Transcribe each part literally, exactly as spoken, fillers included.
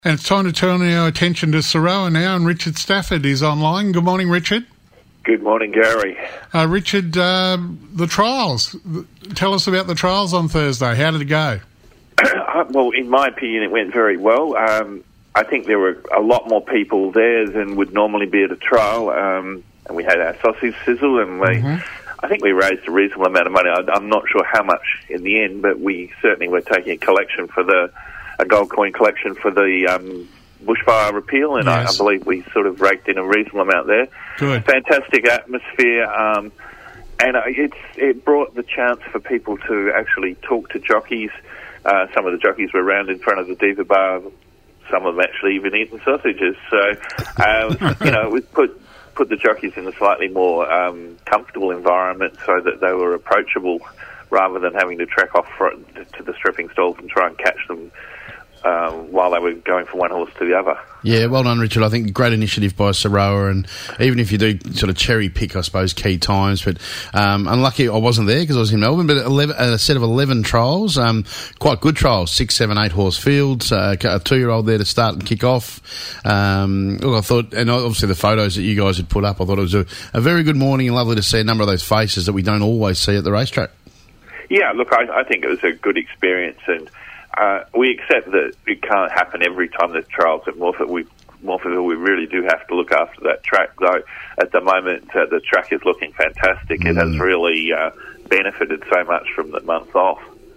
And it's time to turn our attention to Sorrowa now, and Richard Stafford is online. Good morning, Richard. Good morning, Gary. Uh, Richard, uh, the trials. Tell us about the trials on Thursday. How did it go? Well, in my opinion, it went very well. Um, I think there were a lot more people there than would normally be at a trial. Um, and we had our sausage sizzle, and we, mm-hmm. I think we raised a reasonable amount of money. I, I'm not sure how much in the end, but we certainly were taking a collection for the a gold coin collection for the um, bushfire repeal, and yes. I, I believe we sort of raked in a reasonable amount there. Good. Fantastic atmosphere, um, and uh, it's it brought the chance for people to actually talk to jockeys. Uh, some of the jockeys were around in front of the Diva Bar, some of them actually even eating sausages. So, um, you know, we put put the jockeys in a slightly more um, comfortable environment so that they were approachable, rather than having to trek off to the stripping stalls and try and catch them Um, while they were going from one horse to the other. Yeah, well done, Richard. I think great initiative by Sorrowa, and even if you do sort of cherry pick, I suppose, key times, but um, unlucky I wasn't there because I was in Melbourne, but eleven, a set of eleven trials, um, quite good trials, six, seven, eight horse fields, uh, a two-year-old there to start and kick off. Um, look, I thought, and obviously the photos that you guys had put up, I thought it was a, a very good morning and lovely to see a number of those faces that we don't always see at the racetrack. Yeah, look, I, I think it was a good experience, and Uh, we accept that it can't happen every time there's trials at Morphett. We, Morphettville, we really do have to look after that track, though at the moment uh, the track is looking fantastic. Mm. It has really uh, benefited so much from the month off.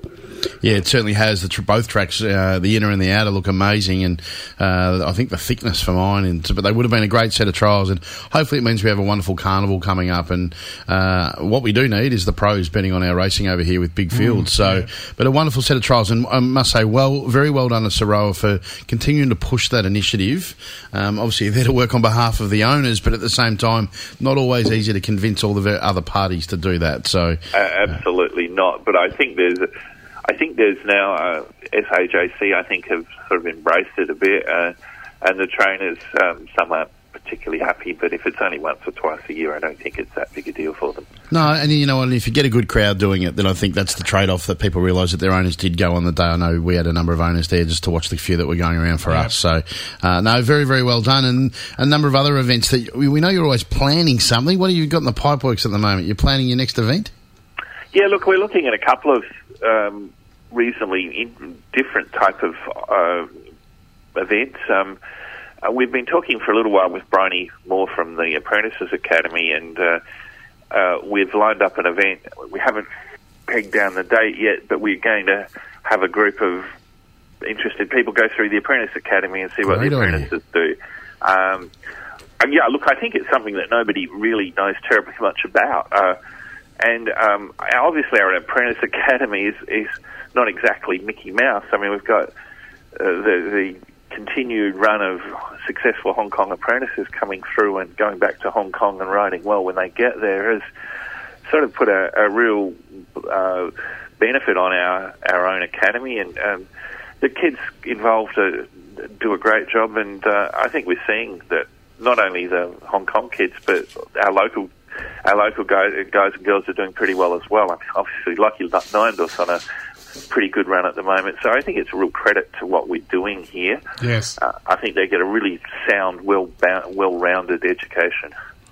Yeah, it certainly has. The tr- both tracks, uh, the inner and the outer, look amazing, and uh, I think the thickness for mine. And, but they would have been a great set of trials, and hopefully it means we have a wonderful carnival coming up. And uh, what we do need is the pros betting on our racing over here with big fields. Mm, so, yeah. But a wonderful set of trials, and I must say, well, very well done to Sorrowa for continuing to push that initiative. Um, obviously, they're to work on behalf of the owners, but at the same time, not always easy to convince all the other parties to do that. So, uh, absolutely uh, not. But I think there's. A, I think there's now uh, S A J C, I think, have sort of embraced it a bit, uh, and the trainers, um, some aren't particularly happy, but if it's only once or twice a year, I don't think it's that big a deal for them. No, and you know, if you get a good crowd doing it, then I think that's the trade-off that people realise that their owners did go on the day. I know we had a number of owners there just to watch the few that were going around for yeah. us. So, uh, no, very, very well done. And a number of other events that we know you're always planning something. What have you got in the pipeworks at the moment? You're planning your next event? Yeah, look, we're looking at a couple of um, reasonably in different type of uh, events. Um, uh, we've been talking for a little while with Bryony Moore from the Apprentices Academy, and uh, uh, we've lined up an event. We haven't pegged down the date yet, but we're going to have a group of interested people go through the Apprentice Academy and see what Great the apprentices idea. do. Um, and yeah, look, I think it's something that nobody really knows terribly much about. Uh, And um, obviously our Apprentice Academy is, is not exactly Mickey Mouse. I mean, we've got uh, the, the continued run of successful Hong Kong apprentices coming through and going back to Hong Kong and riding well when they get there has sort of put a, a real uh, benefit on our, our own academy. And um, the kids involved uh, do a great job, and uh, I think we're seeing that not only the Hong Kong kids, but our local Our local guys, guys and girls are doing pretty well as well. I mean, obviously, Lucky Nindor's on a pretty good run at the moment, so I think it's a real credit to what we're doing here. Yes, uh, I think they get a really sound, well, well-rounded education.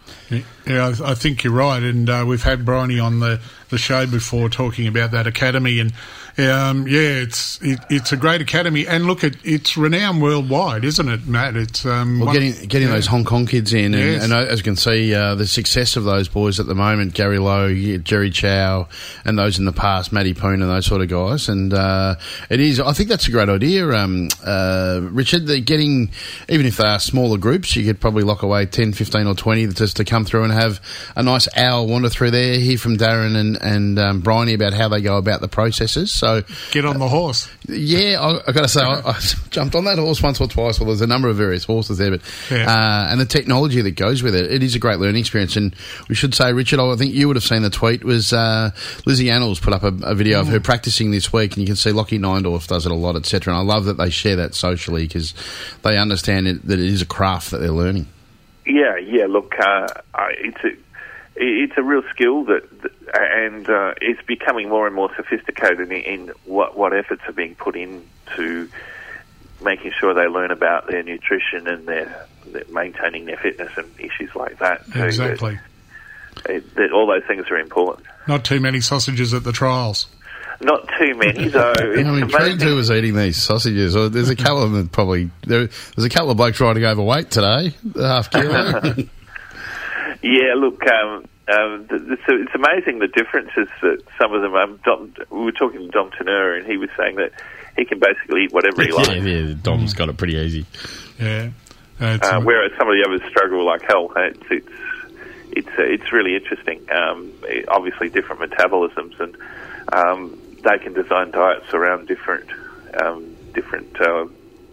Yeah, I think you're right, and uh, we've had Bryony on the, the show before talking about that academy, and um, yeah, it's it, it's a great academy, and look, it, it's renowned worldwide, isn't it, Matt? It's um, well, one, getting getting yeah. those Hong Kong kids in, and, yes. and as you can see, uh, the success of those boys at the moment, Gary Lowe, Jerry Chow, and those in the past, Matty Poon and those sort of guys, and uh, it is, I think that's a great idea, um, uh, Richard, they're getting, even if they are smaller groups, you could probably lock away ten, fifteen or twenty just to come through and have a nice hour wander through there, hear from Darren and, and um, Bryony about how they go about the processes. So get on the horse. Uh, yeah, I, I got to say, I, I jumped on that horse once or twice. Well, there's a number of various horses there, but yeah. uh, and the technology that goes with it, it is a great learning experience. And we should say, Richard, I think you would have seen the tweet, was uh, Lizzie Annals put up a, a video mm. of her practicing this week, and you can see Lockie Nindorf does it a lot, et cetera. And I love that they share that socially because they understand it, that it is a craft that they're learning. Yeah, yeah. Look, uh, it's a it's a real skill that, and uh, it's becoming more and more sophisticated in, in what what efforts are being put into making sure they learn about their nutrition and their, their maintaining their fitness and issues like that. So exactly. That, it, that all those things are important. Not too many sausages at the trials. Not too many, though. It's I'm intrigued who was eating these sausages. Or there's a couple of them that probably there, there's a couple of blokes riding overweight today, half kilo. Yeah, look, um, um, it's, it's amazing the differences that some of them. Um, Dom, we were talking to Dom Teneur, and he was saying that he can basically eat whatever he likes. Yeah, yeah, Dom's got it pretty easy. Yeah, uh, whereas some of the others struggle like hell. It's it's it's, uh, it's really interesting. Um, it, obviously, different metabolisms, and um, they can design diets around different um, different uh,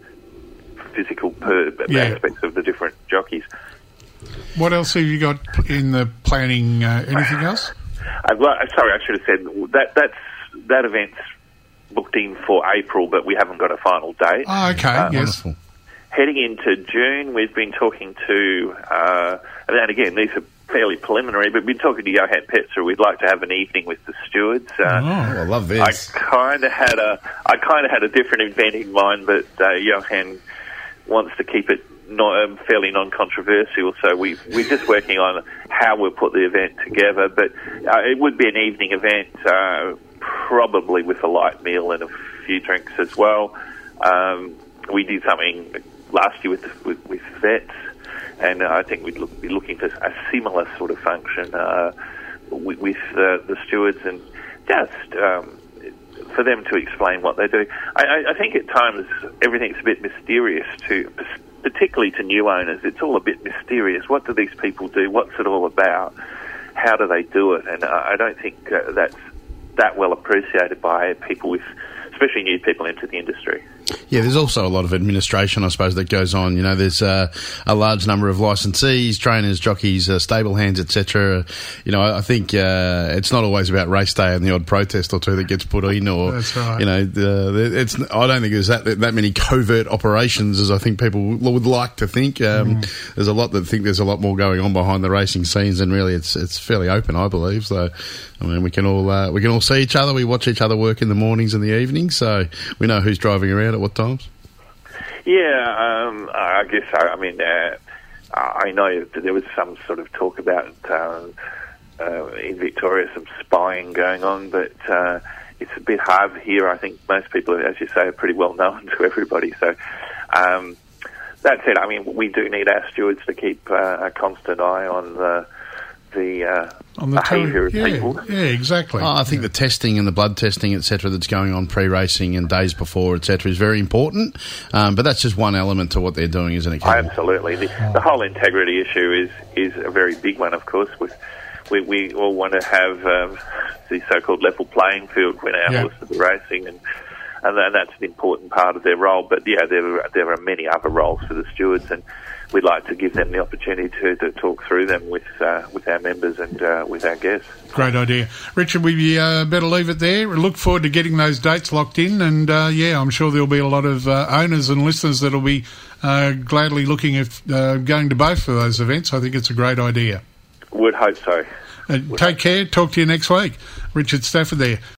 physical per- yeah. aspects of the different jockeys. What else have you got in the planning? Uh, anything else? Uh, well, sorry, I should have said that. That's that event's booked in for April, but we haven't got a final date. Oh, okay, uh, yes. Wonderful. Heading into June, we've been talking to, uh, and again, these are fairly preliminary, but we've been talking to Johan Petzer. We'd like to have an evening with the stewards. Uh, oh, I love this. I kind of had a, I kind of had a different event in mind, but uh, Johan wants to keep it not, um, fairly non-controversial, so we, we're just working on how we'll put the event together. But uh, it would be an evening event, uh, probably with a light meal and a few drinks as well. Um, we did something last year with with, with vets, and uh, I think we'd look, be looking for a similar sort of function uh, with, with uh, the stewards, and just um, for them to explain what they do. I, I think at times everything's a bit mysterious to, particularly to new owners. It's all a bit mysterious. What do these people do? What's it all about? How do they do it? And I don't think uh, that's that well appreciated by people with, especially new people into the industry. Yeah, there's also a lot of administration, I suppose, that goes on. You know, there's uh, a large number of licensees, trainers, jockeys, uh, stable hands, et cetera. You know, I think uh, it's not always about race day and the odd protest or two that gets put in, or That's right. you know, the, it's. I don't think there's that that many covert operations as I think people would like to think. Um, mm. There's a lot that think there's a lot more going on behind the racing scenes, and really, it's it's fairly open, I believe. So, I mean, we can all uh, we can all see each other. We watch each other work in the mornings and the evenings, so we know who's driving around at what times. Yeah, um, I guess so. I mean, uh, I know that there was some sort of talk about uh, uh, in Victoria some spying going on, but uh, it's a bit hard here. I think most people, as you say, are pretty well known to everybody. So um, that said, I mean, we do need our stewards to keep uh, a constant eye on the the uh, on the behaviour of yeah, people. Yeah, exactly. Oh, I think yeah. the testing and the blood testing, et cetera, that's going on pre-racing and days before, et cetera, is very important. Um, but that's just one element to what they're doing, isn't it, Kevin? Absolutely. The, the whole integrity issue is, is a very big one, of course. With, we, we all want to have um, the so-called level playing field when our yeah. horses are racing, and, and that's an important part of their role. But, yeah, there, there are many other roles for the stewards, and we'd like to give them the opportunity to, to talk through them with uh, with our members and uh, with our guests. Great idea. Richard, we uh, better leave it there. We look forward to getting those dates locked in, and uh, yeah, I'm sure there'll be a lot of uh, owners and listeners that'll be uh, gladly looking at uh, going to both of those events. I think it's a great idea. Would hope so. Uh, take care. Talk to you next week. Richard Stafford there.